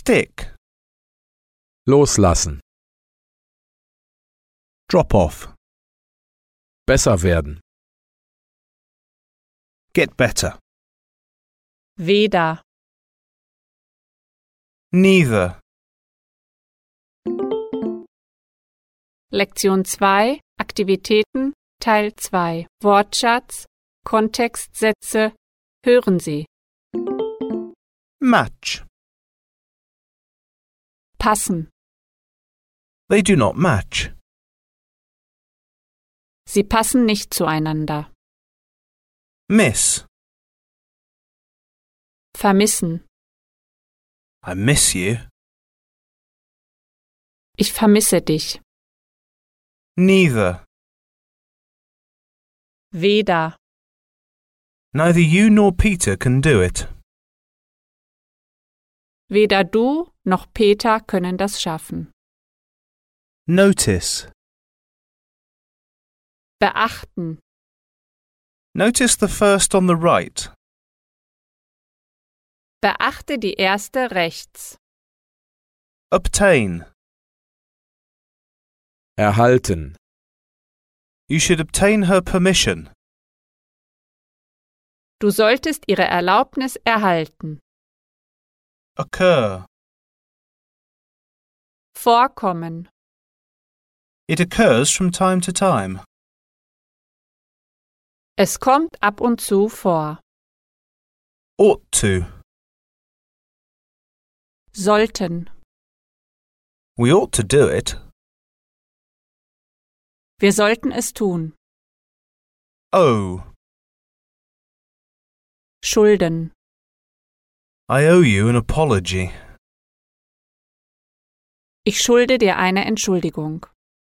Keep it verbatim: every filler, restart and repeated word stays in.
Stick. Loslassen. Drop off. Besser werden. Get better. Weder. Neither. Lektion zwei. Aktivitäten Teil zwei. Wortschatz, Kontextsätze. Hören Sie. Match. Passen. They do not match. Sie passen nicht zueinander. Miss. Vermissen. I miss you. Ich vermisse dich. Neither. Weder. Neither you nor Peter can do it. Weder du noch Peter können das schaffen. Notice. Beachten. Notice the first on the right. Beachte die erste rechts. Obtain. Erhalten. You should obtain her permission. Du solltest ihre Erlaubnis erhalten. Occur. Vorkommen. It occurs from time to time. Es kommt ab und zu vor. Ought to. Sollten. We ought to do it. Wir sollten es tun. Owe. Schulden. I owe you an apology. Ich schulde dir eine Entschuldigung.